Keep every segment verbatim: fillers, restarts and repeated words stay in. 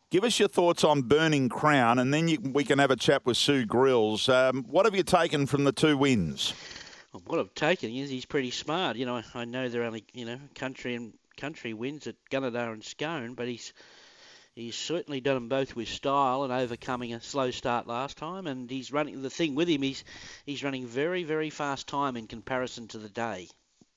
Give us your thoughts on Burning Crown, and then you, we can have a chat with Sue Grills. Um, what have you taken from the two wins? Well, what I've taken is he's pretty smart. You know, I know they're only, you know, country and country wins at Gunnedah and Scone, but he's he's certainly done them both with style and overcoming a slow start last time. And he's running the thing with him. He's he's running very very fast time in comparison to the day.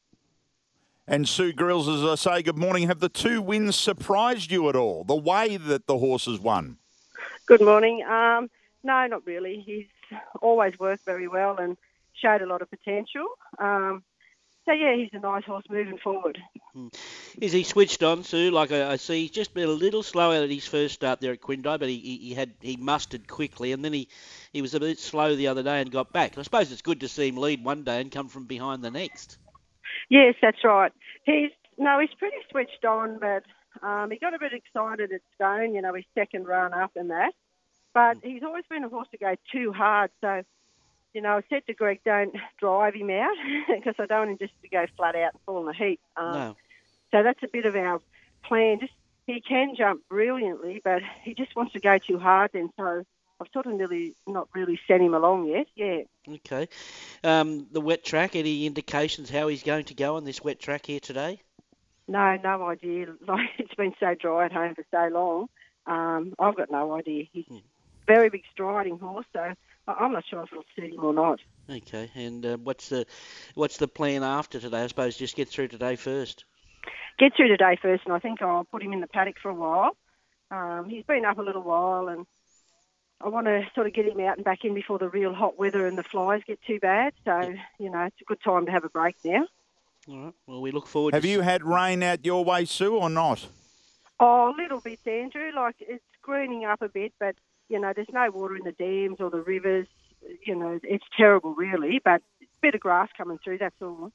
And Sue Grills, as I say, good morning. Have the two wins surprised you at all? The way that the horses won? Good morning. Um, no, not really. He's always worked very well and showed a lot of potential. Um, so, yeah, he's a nice horse moving forward. Hmm. Is he switched on, Sue? Like I, I see, he's just been a little slower at his first start there at Quindi, but he, he, he had he mustered quickly, and then he, he was a bit slow the other day and got back. I suppose it's good to see him lead one day and come from behind the next. Yes, that's right. He's no, he's pretty switched on, but um, he got a bit excited at Scone, you know, his second run up and that. But he's always been a horse to go too hard. So, you know, I said to Greg, don't drive him out because I don't want him just to go flat out and fall in the heap. Um, no. So that's a bit of our plan. Just he can jump brilliantly, but he just wants to go too hard then. So I've sort of nearly not really sent him along yet. Yeah. Okay. Um, the wet track, any indications how he's going to go on this wet track here today? No, no idea. Like, it's been so dry at home for so long. Um, I've got no idea. He's a very big striding horse, so I'm not sure if it'll suit him or not. Okay. And uh, what's the what's the plan after today? I suppose just get through today first. Get through today first, and I think I'll put him in the paddock for a while. Um, he's been up a little while, and I want to sort of get him out and back in before the real hot weather and the flies get too bad. So, yeah. you know, it's a good time to have a break now. All right. Well, we look forward Have to... Have you had rain out your way, Sue, or not? Oh, a little bit, Andrew. Like, it's greening up a bit, but, you know, there's no water in the dams or the rivers. You know, it's terrible, really, but a bit of grass coming through, that's all.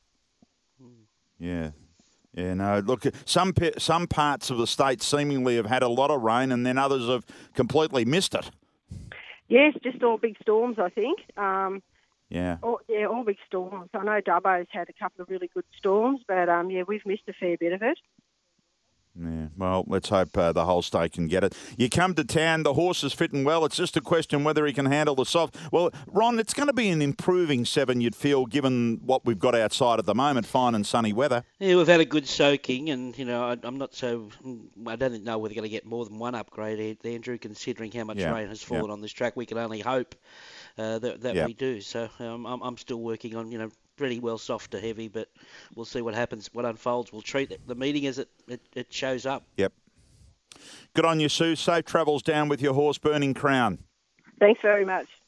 Yeah. Yeah, no, look, some some parts of the state seemingly have had a lot of rain and then others have completely missed it. Yes, just all big storms, I think. Um, yeah. All, yeah, all big storms. I know Dubbo's had a couple of really good storms, but, um, yeah, we've missed a fair bit of it. Yeah, well, let's hope uh, the whole state can get it. You come to town, the horse is fitting well. It's just a question whether he can handle the soft. Well, Ron, it's going to be an improving seven, you'd feel, given what we've got outside at the moment, fine and sunny weather. Yeah, we've had a good soaking, and, you know, I, I'm not so... I don't know whether we're going to get more than one upgrade, Andrew, considering how much yeah. rain has fallen yeah. on this track. We can only hope uh, that, that yeah. we do. So um, I'm, I'm still working on, you know, pretty well soft to heavy, but we'll see what happens, what unfolds. We'll treat the meeting as it, it, it shows up. Yep. Good on you, Sue. Safe travels down with your horse, Burning Crown. Thanks very much.